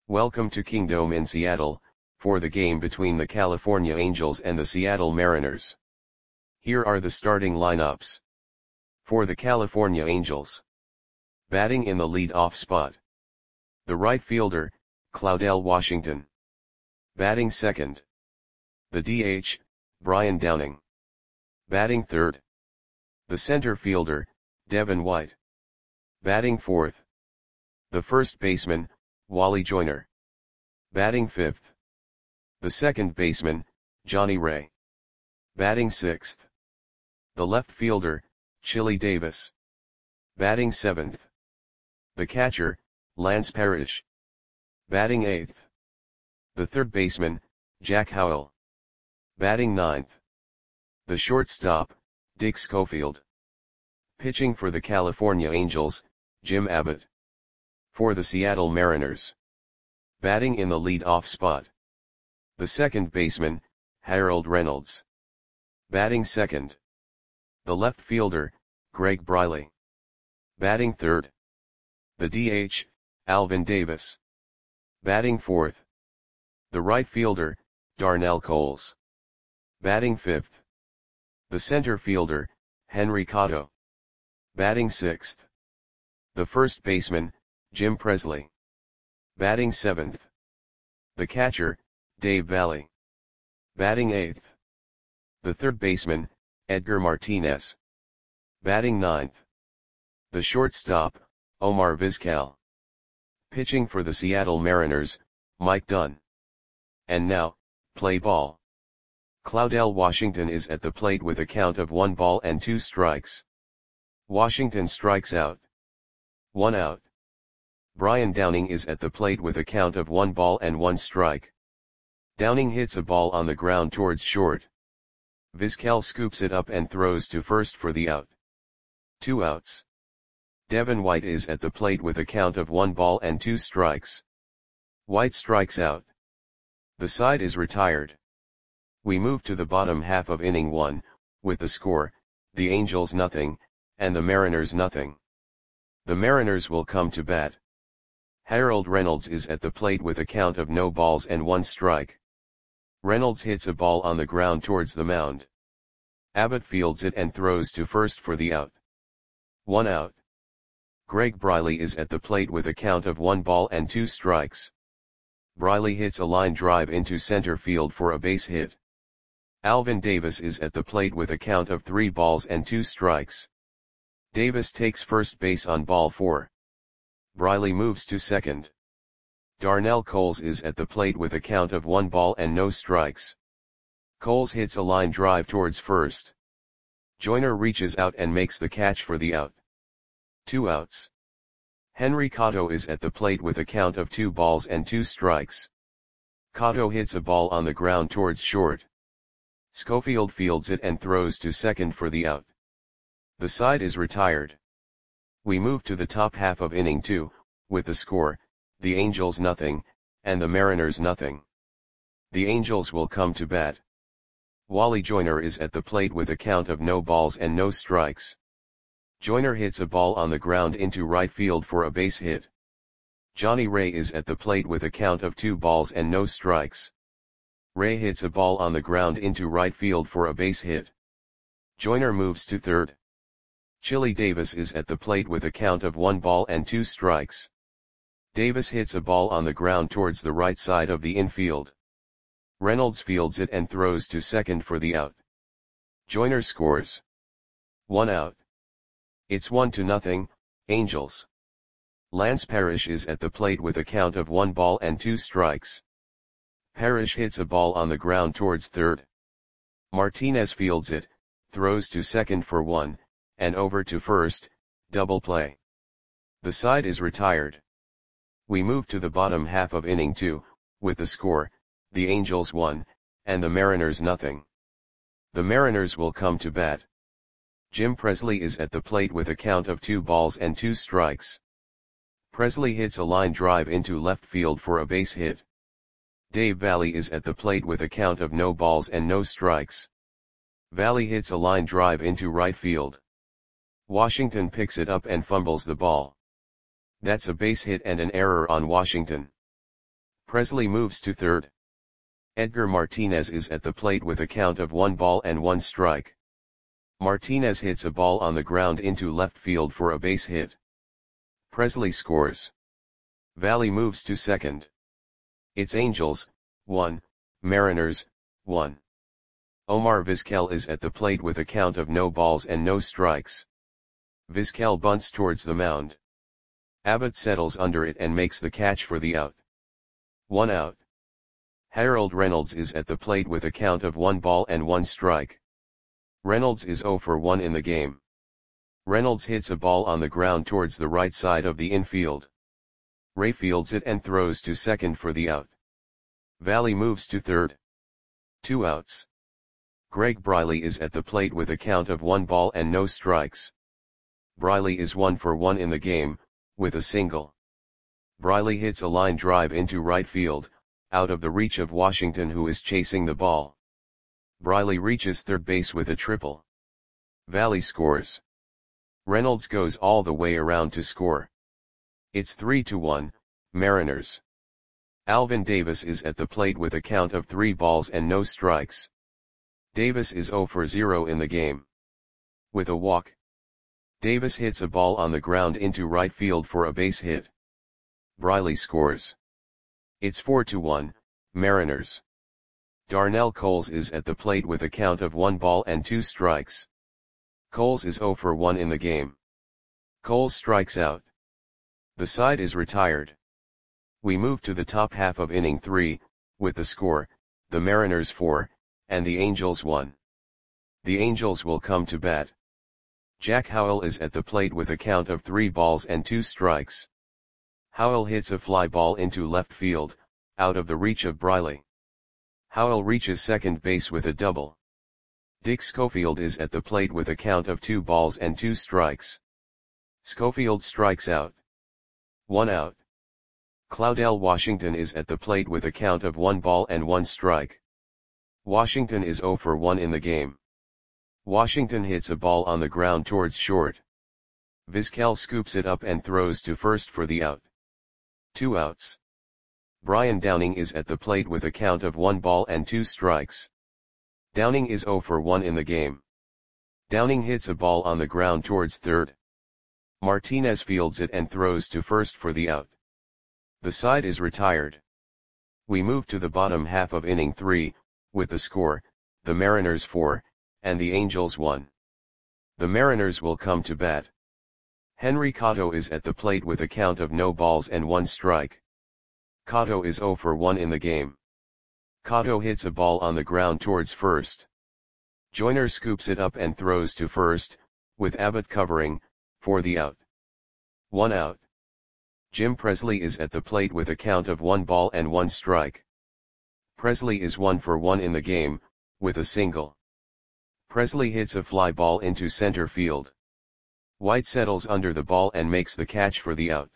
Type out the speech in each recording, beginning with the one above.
Welcome to Kingdome in Seattle, for the game between the California Angels and the Seattle Mariners. Here are the starting lineups. For the California Angels. Batting in the lead-off spot. The right fielder, Claudell Washington. Batting second. The DH, Brian Downing. Batting third. The center fielder, Devin White. Batting fourth. The first baseman, Wally Joyner. Batting fifth. The second baseman, Johnny Ray. Batting sixth. The left fielder, Chili Davis. Batting seventh. The catcher, Lance Parrish. Batting eighth. The third baseman, Jack Howell. Batting ninth. The shortstop, Dick Schofield. Pitching for the California Angels, Jim Abbott. For the Seattle Mariners. Batting in the lead-off spot. The second baseman, Harold Reynolds. Batting second. The left fielder, Greg Briley. Batting third. The DH, Alvin Davis. Batting fourth. The right fielder, Darnell Coles. Batting fifth. The center fielder, Henry Cotto. Batting sixth. The first baseman, Jim Presley. Batting seventh. The catcher, Dave Valle. Batting eighth. The third baseman, Edgar Martinez. Batting ninth. The shortstop, Omar Vizquel. Pitching for the Seattle Mariners, Mike Dunn. And now, play ball. Claudell Washington is at the plate with a count of 1 ball and 2 strikes. Washington strikes out. 1 out. Brian Downing is at the plate with a count of 1 ball and 1 strike. Downing hits a ball on the ground towards short. Vizquel scoops it up and throws to first for the out. 2 outs. Devin White is at the plate with a count of 1 ball and 2 strikes. White strikes out. The side is retired. We move to the bottom half of inning 1, with the score, the Angels nothing, and the Mariners nothing. The Mariners will come to bat. Harold Reynolds is at the plate with a count of no balls and 1 strike. Reynolds hits a ball on the ground towards the mound. Abbott fields it and throws to first for the out. 1 out. Greg Briley is at the plate with a count of 1 ball and 2 strikes. Briley hits a line drive into center field for a base hit. Alvin Davis is at the plate with a count of 3 balls and 2 strikes. Davis takes first base on ball 4. Briley moves to second. Darnell Coles is at the plate with a count of 1 ball and no strikes. Coles hits a line drive towards first. Joyner reaches out and makes the catch for the out. 2 outs. Henry Cotto is at the plate with a count of 2 balls and 2 strikes. Cotto hits a ball on the ground towards short. Schofield fields it and throws to second for the out. The side is retired. We move to the top half of inning 2, with the score, the Angels nothing, and the Mariners nothing. The Angels will come to bat. Wally Joyner is at the plate with a count of no balls and no strikes. Joyner hits a ball on the ground into right field for a base hit. Johnny Ray is at the plate with a count of 2 balls and no strikes. Ray hits a ball on the ground into right field for a base hit. Joyner moves to third. Chili Davis is at the plate with a count of 1 ball and 2 strikes. Davis hits a ball on the ground towards the right side of the infield. Reynolds fields it and throws to second for the out. Joyner scores. 1 out. It's 1-0, Angels. Lance Parrish is at the plate with a count of 1 ball and 2 strikes. Parrish hits a ball on the ground towards third. Martinez fields it, throws to second for 1, and over to first, double play. The side is retired. We move to the bottom half of inning 2, with the score, the Angels 1, and the Mariners nothing. The Mariners will come to bat. Jim Presley is at the plate with a count of 2 balls and 2 strikes. Presley hits a line drive into left field for a base hit. Dave Valle is at the plate with a count of no balls and no strikes. Valle hits a line drive into right field. Washington picks it up and fumbles the ball. That's a base hit and an error on Washington. Presley moves to third. Edgar Martinez is at the plate with a count of 1 ball and 1 strike. Martinez hits a ball on the ground into left field for a base hit. Presley scores. Valley moves to second. It's Angels, 1, Mariners, 1. Omar Vizquel is at the plate with a count of no balls and no strikes. Vizquel bunts towards the mound. Abbott settles under it and makes the catch for the out. 1 out. Harold Reynolds is at the plate with a count of 1 ball and 1 strike. Reynolds is 0 for 1 in the game. Reynolds hits a ball on the ground towards the right side of the infield. Ray fields it and throws to second for the out. Valley moves to third. 2 outs. Greg Briley is at the plate with a count of 1 ball and no strikes. Briley is 1 for 1 in the game, with a single. Briley hits a line drive into right field, out of the reach of Washington, who is chasing the ball. Briley reaches third base with a triple. Valley scores. Reynolds goes all the way around to score. It's 3-1, Mariners. Alvin Davis is at the plate with a count of 3 balls and no strikes. Davis is 0 for 0 in the game. With a walk. Davis hits a ball on the ground into right field for a base hit. Briley scores. It's 4-1, Mariners. Darnell Coles is at the plate with a count of 1 ball and 2 strikes. Coles is 0 for 1 in the game. Coles strikes out. The side is retired. We move to the top half of inning 3, with the score, the Mariners 4, and the Angels 1. The Angels will come to bat. Jack Howell is at the plate with a count of 3 balls and 2 strikes. Howell hits a fly ball into left field, out of the reach of Briley. Howell reaches second base with a double. Dick Schofield is at the plate with a count of 2 balls and 2 strikes. Schofield strikes out. 1 out. Claudell Washington is at the plate with a count of 1 ball and 1 strike. Washington is 0 for 1 in the game. Washington hits a ball on the ground towards short. Vizquel scoops it up and throws to first for the out. 2 outs. Brian Downing is at the plate with a count of 1 ball and 2 strikes. Downing is 0 for 1 in the game. Downing hits a ball on the ground towards third. Martinez fields it and throws to first for the out. The side is retired. We move to the bottom half of inning 3, with the score, the Mariners 4, and the Angels 1. The Mariners will come to bat. Henry Cotto is at the plate with a count of no balls and 1 strike. Cotto is 0 for 1 in the game. Cotto hits a ball on the ground towards first. Joyner scoops it up and throws to first, with Abbott covering, for the out. 1 out. Jim Presley is at the plate with a count of 1 ball and 1 strike. Presley is 1 for 1 in the game, with a single. Presley hits a fly ball into center field. White settles under the ball and makes the catch for the out.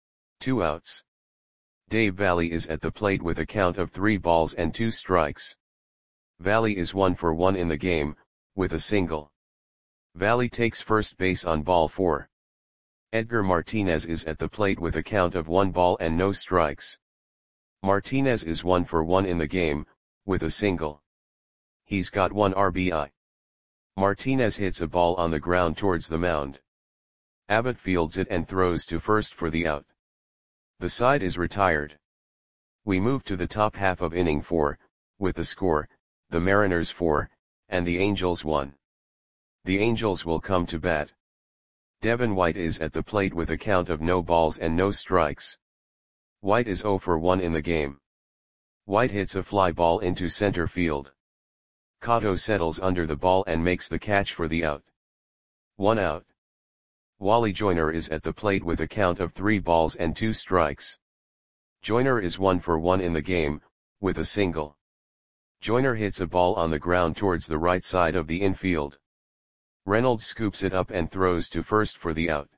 2 outs. Dave Valley is at the plate with a count of 3 balls and 2 strikes. Valley is 1 for 1 in the game, with a single. Valley takes first base on ball 4. Edgar Martinez is at the plate with a count of 1 ball and no strikes. Martinez is 1 for 1 in the game, with a single. He's got 1 RBI. Martinez hits a ball on the ground towards the mound. Abbott fields it and throws to first for the out. The side is retired. We move to the top half of inning 4, with the score, the Mariners 4, and the Angels 1. The Angels will come to bat. Devin White is at the plate with a count of no balls and no strikes. White is 0 for 1 in the game. White hits a fly ball into center field. Cotto settles under the ball and makes the catch for the out. 1 out. Wally Joyner is at the plate with a count of 3 balls and 2 strikes. Joyner is 1 for 1 in the game, with a single. Joyner hits a ball on the ground towards the right side of the infield. Reynolds scoops it up and throws to first for the out.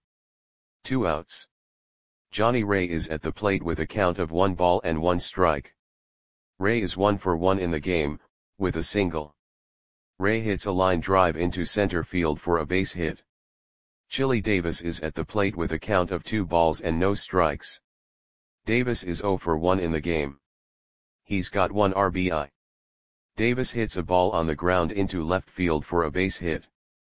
2 outs. Johnny Ray is at the plate with a count of 1 ball and 1 strike. Ray is 1 for 1 in the game, with a single. Ray hits a line drive into center field for a base hit. Chili Davis is at the plate with a count of 2 balls and no strikes. Davis is 0 for 1 in the game. He's got 1 RBI. Davis hits a ball on the ground into left field for a base hit.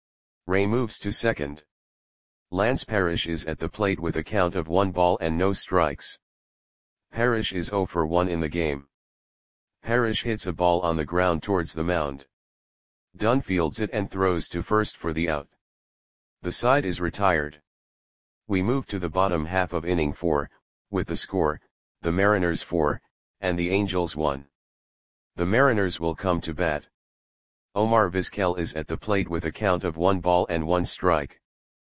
Ray moves to second. Lance Parrish is at the plate with a count of 1 ball and no strikes. Parrish is 0 for 1 in the game. Parrish hits a ball on the ground towards the mound. Dunn fields it and throws to first for the out. The side is retired. We move to the bottom half of inning 4, with the score, the Mariners 4, and the Angels 1. The Mariners will come to bat. Omar Vizquel is at the plate with a count of 1 ball and 1 strike.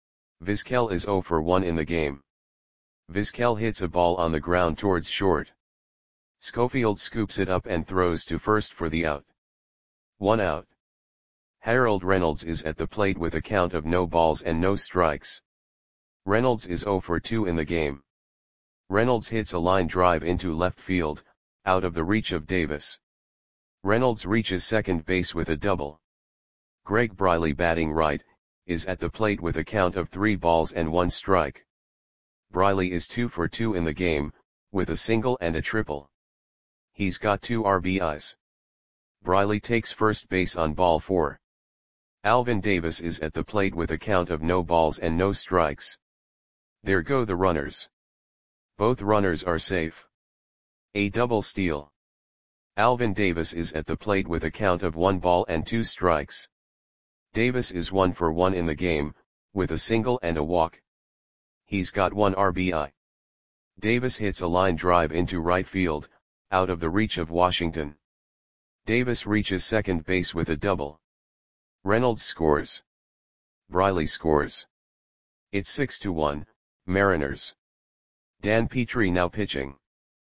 Vizquel is 0 for 1 in the game. Vizquel hits a ball on the ground towards short. Schofield scoops it up and throws to first for the out. 1 out. Harold Reynolds is at the plate with a count of no balls and no strikes. Reynolds is 0 for 2 in the game. Reynolds hits a line drive into left field, out of the reach of Davis. Reynolds reaches second base with a double. Greg Briley, batting right, is at the plate with a count of 3 balls and 1 strike. Briley is 2 for 2 in the game, with a single and a triple. He's got 2 RBIs. Briley takes first base on ball 4. Alvin Davis is at the plate with a count of no balls and no strikes. There go the runners. Both runners are safe. A double steal. Alvin Davis is at the plate with a count of 1 ball and 2 strikes. Davis is 1 for 1 in the game, with a single and a walk. He's got 1 RBI. Davis hits a line drive into right field, out of the reach of Washington. Davis reaches second base with a double. Reynolds scores. Briley scores. It's 6-1, Mariners. Dan Petrie now pitching.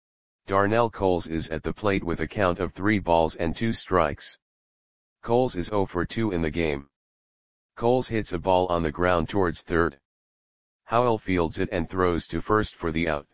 Darnell Coles is at the plate with a count of 3 balls and 2 strikes. Coles is 0 for 2 in the game. Coles hits a ball on the ground towards third. Howell fields it and throws to first for the out.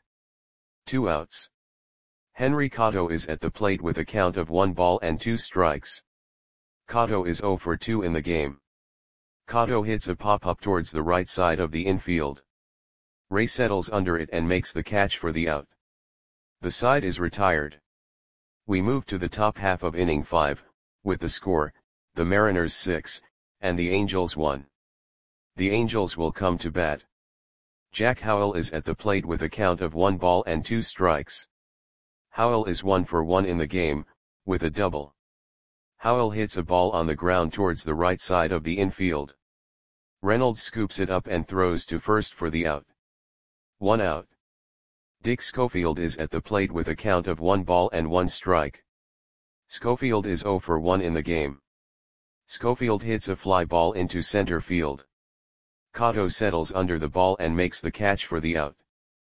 2 outs. Henry Cotto is at the plate with a count of 1 ball and 2 strikes. Cotto is 0 for 2 in the game. Cotto hits a pop-up towards the right side of the infield. Ray settles under it and makes the catch for the out. The side is retired. We move to the top half of inning 5, with the score, the Mariners 6, and the Angels 1. The Angels will come to bat. Jack Howell is at the plate with a count of 1 ball and 2 strikes. Howell is 1 for 1 in the game, with a double. Howell hits a ball on the ground towards the right side of the infield. Reynolds scoops it up and throws to first for the out. 1 out. Dick Schofield is at the plate with a count of 1 ball and 1 strike. Schofield is 0 for 1 in the game. Schofield hits a fly ball into center field. Cotto settles under the ball and makes the catch for the out.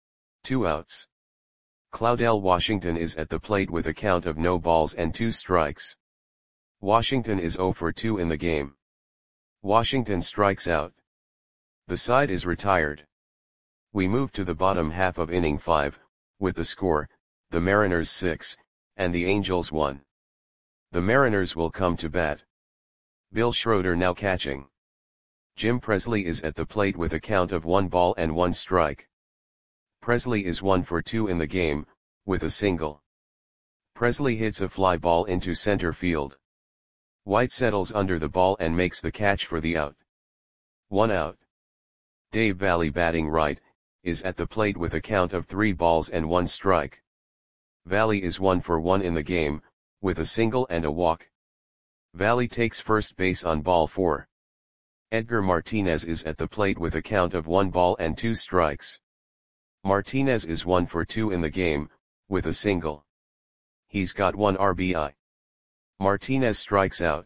2 outs. Claudell Washington is at the plate with a count of no balls and 2 strikes. Washington is 0 for 2 in the game. Washington strikes out. The side is retired. We move to the bottom half of inning 5, with the score, the Mariners 6, and the Angels 1. The Mariners will come to bat. Bill Schroeder now catching. Jim Presley is at the plate with a count of 1 ball and 1 strike. Presley is 1 for 2 in the game, with a single. Presley hits a fly ball into center field. White settles under the ball and makes the catch for the out. 1 out. Dave Valle, batting right, is at the plate with a count of 3 balls and 1 strike. Valle is 1 for 1 in the game, with a single and a walk. Valle takes first base on ball 4. Edgar Martinez is at the plate with a count of 1 ball and 2 strikes. Martinez is 1 for 2 in the game, with a single. He's got 1 RBI. Martinez strikes out.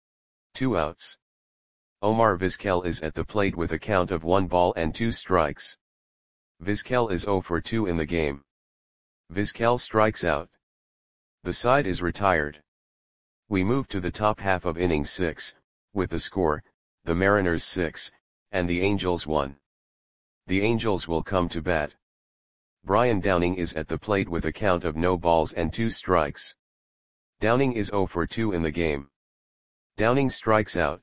2 outs. Omar Vizquel is at the plate with a count of 1 ball and 2 strikes. Vizquel is 0 for 2 in the game. Vizquel strikes out. The side is retired. We move to the top half of inning 6, with the score, the Mariners 6, and the Angels 1. The Angels will come to bat. Brian Downing is at the plate with a count of no balls and 2 strikes. Downing is 0 for 2 in the game. Downing strikes out.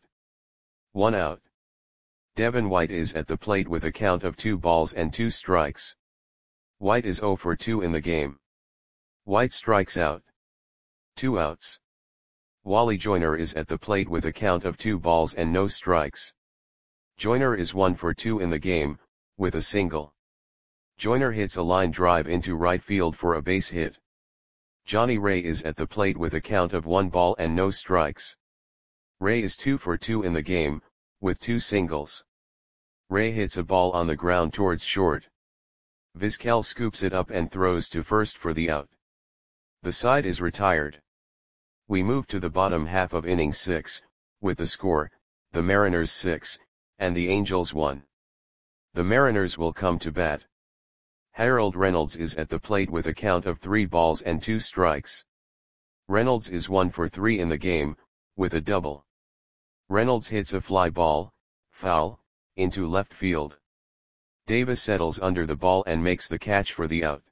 1 out. Devin White is at the plate with a count of 2 balls and 2 strikes. White is 0 for 2 in the game. White strikes out. 2 outs. Wally Joyner is at the plate with a count of 2 balls and no strikes. Joyner is 1 for 2 in the game, with a single. Joyner hits a line drive into right field for a base hit. Johnny Ray is at the plate with a count of 1 ball and no strikes. Ray is 2 for 2 in the game, with 2 singles. Ray hits a ball on the ground towards short. Vizquel scoops it up and throws to first for the out. The side is retired. We move to the bottom half of inning 6, with the score, the Mariners 6, and the Angels 1. The Mariners will come to bat. Harold Reynolds is at the plate with a count of 3 balls and 2 strikes. Reynolds is 1 for 3 in the game, with a double. Reynolds hits a fly ball, foul, into left field. Davis settles under the ball and makes the catch for the out.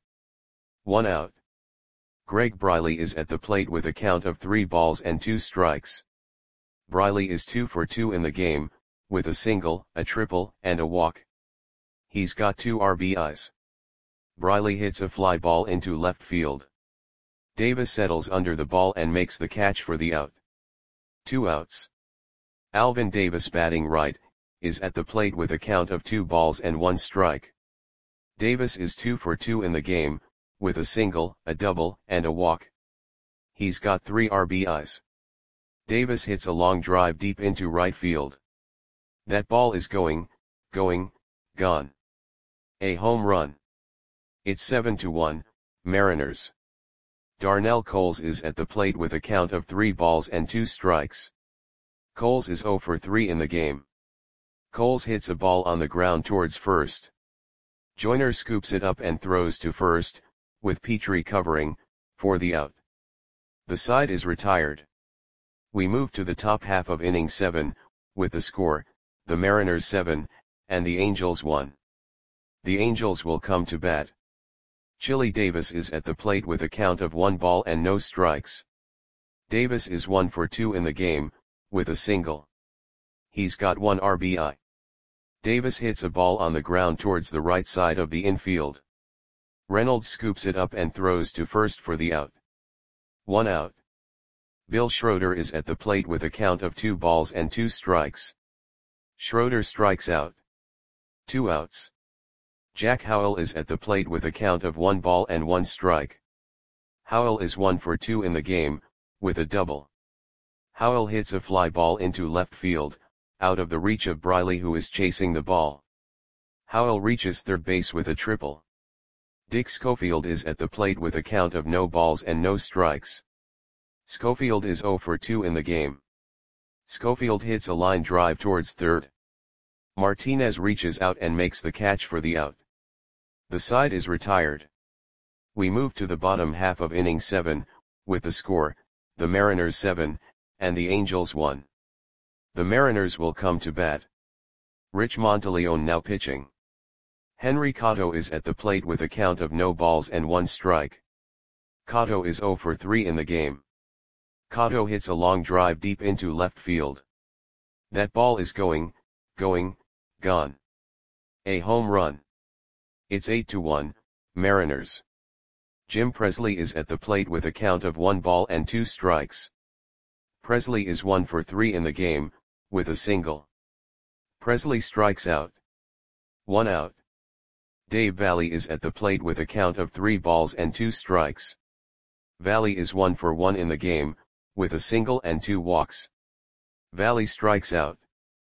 1 out. Greg Briley is at the plate with a count of 3 balls and 2 strikes. Briley is 2 for 2 in the game, with a single, a triple, and a walk. He's got 2 RBIs. Briley hits a fly ball into left field. Davis settles under the ball and makes the catch for the out. 2 outs. Alvin Davis, batting right, is at the plate with a count of 2 balls and 1 strike. Davis is 2 for 2 in the game, with a single, a double, and a walk. He's got 3 RBIs. Davis hits a long drive deep into right field. That ball is going, gone. A home run. It's 7-1, Mariners. Darnell Coles is at the plate with a count of 3 balls and 2 strikes. Coles is 0 for 3 in the game. Coles hits a ball on the ground towards first. Joyner scoops it up and throws to first, with Petrie covering, for the out. The side is retired. We move to the top half of inning 7, with the score, the Mariners 7, and the Angels 1. The Angels will come to bat. Chili Davis is at the plate with a count of 1 ball and no strikes. Davis is 1 for 2 in the game, with a single. He's got 1 RBI. Davis hits a ball on the ground towards the right side of the infield. Reynolds scoops it up and throws to first for the out. 1 out. Bill Schroeder is at the plate with a count of 2 balls and 2 strikes. Schroeder strikes out. 2 outs. Jack Howell is at the plate with a count of 1 ball and 1 strike. Howell is 1 for 2 in the game, with a double. Howell hits a fly ball into left field, out of the reach of Briley, who is chasing the ball. Howell reaches third base with a triple. Dick Schofield is at the plate with a count of no balls and no strikes. Schofield is 0 for 2 in the game. Schofield hits a line drive towards third. Martinez reaches out and makes the catch for the out. The side is retired. We move to the bottom half of inning 7, with the score, the Mariners 7, and the Angels 1. The Mariners will come to bat. Rich Monteleone now pitching. Henry Cotto is at the plate with a count of no balls and 1 strike. Cotto is 0 for 3 in the game. Cotto hits a long drive deep into left field. That ball is going, gone. A home run. It's 8-1, Mariners. Jim Presley is at the plate with a count of 1 ball and 2 strikes. Presley is 1 for 3 in the game, with a single. Presley strikes out. 1 out. Dave Valley is at the plate with a count of 3 balls and 2 strikes. Valley is 1 for 1 in the game, with a single and 2 walks. Valley strikes out.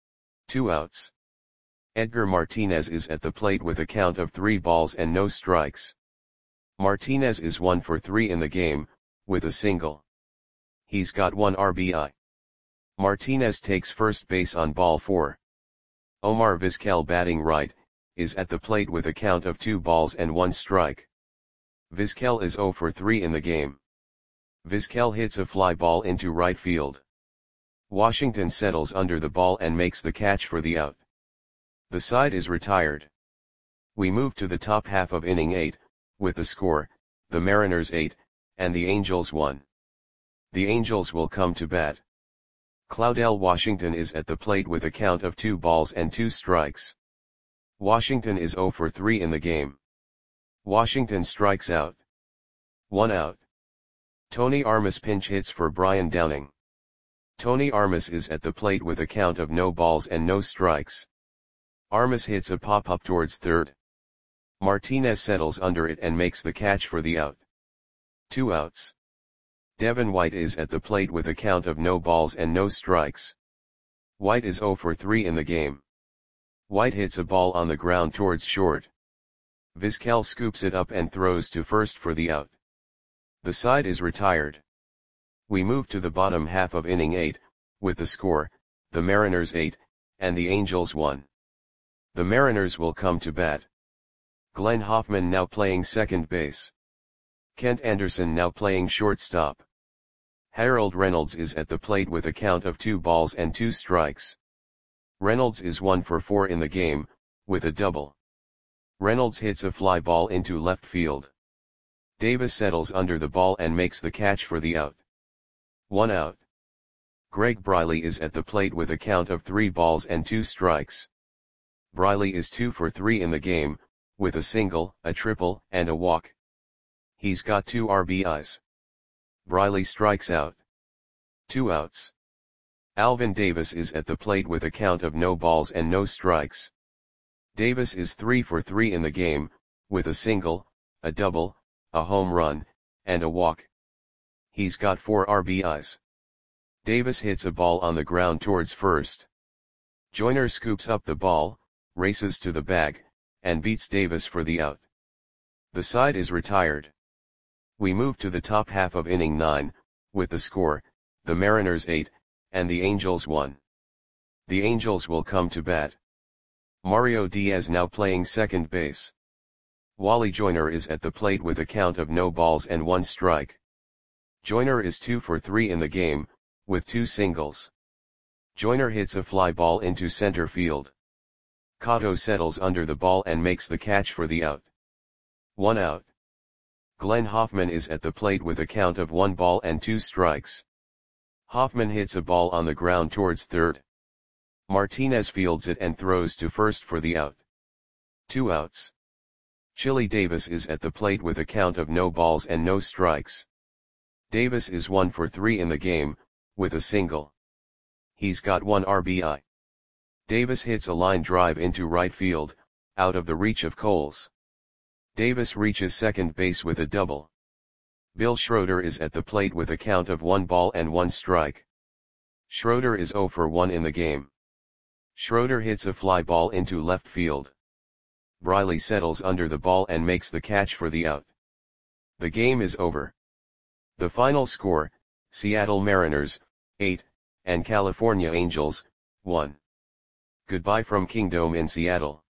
2 outs. Edgar Martinez is at the plate with a count of 3 balls and no strikes. Martinez is 1 for 3 in the game, with a single. He's got 1 RBI. Martinez takes first base on ball 4. Omar Vizquel, batting right, is at the plate with a count of 2 balls and 1 strike. Vizquel is 0 for 3 in the game. Vizquel hits a fly ball into right field. Washington settles under the ball and makes the catch for the out. The side is retired. We move to the top half of inning 8, with the score, the Mariners 8, and the Angels 1. The Angels will come to bat. Claudel Washington is at the plate with a count of 2 balls and 2 strikes. Washington is 0 for 3 in the game. Washington strikes out. 1 out. Tony Armas pinch hits for Brian Downing. Tony Armas is at the plate with a count of no balls and no strikes. Armas hits a pop-up towards third. Martinez settles under it and makes the catch for the out. 2 outs. Devin White is at the plate with a count of no balls and no strikes. White is 0 for 3 in the game. White hits a ball on the ground towards short. Vizquel scoops it up and throws to first for the out. The side is retired. We move to the bottom half of inning 8, with the score, the Mariners 8, and the Angels 1. The Mariners will come to bat. Glenn Hoffman now playing second base. Kent Anderson now playing shortstop. Harold Reynolds is at the plate with a count of 2 balls and 2 strikes. Reynolds is 1 for 4 in the game, with a double. Reynolds hits a fly ball into left field. Davis settles under the ball and makes the catch for the out. 1 out. Greg Briley is at the plate with a count of 3 balls and 2 strikes. Briley is 2 for 3 in the game, with a single, a triple, and a walk. He's got 2 RBIs. Briley strikes out. 2 outs. Alvin Davis is at the plate with a count of no balls and no strikes. Davis is 3 for 3 in the game, with a single, a double, a home run, and a walk. He's got 4 RBIs. Davis hits a ball on the ground towards first. Joyner scoops up the ball, races to the bag, and beats Davis for the out. The side is retired. We move to the top half of inning 9, with the score, the Mariners 8, and the Angels 1. The Angels will come to bat. Mario Diaz now playing second base. Wally Joyner is at the plate with a count of no balls and 1 strike. Joyner is 2 for 3 in the game, with 2 singles. Joyner hits a fly ball into center field. Cotto settles under the ball and makes the catch for the out. 1 out. Glenn Hoffman is at the plate with a count of 1 ball and 2 strikes. Hoffman hits a ball on the ground towards third. Martinez fields it and throws to first for the out. 2 outs. Chili Davis is at the plate with a count of no balls and no strikes. Davis is 1 for 3 in the game, with a single. He's got 1 RBI. Davis hits a line drive into right field, out of the reach of Coles. Davis reaches second base with a double. Bill Schroeder is at the plate with a count of 1 ball and 1 strike. Schroeder is 0 for 1 in the game. Schroeder hits a fly ball into left field. Briley settles under the ball and makes the catch for the out. The game is over. The final score, Seattle Mariners, 8, and California Angels, 1. Goodbye from Kingdome in Seattle.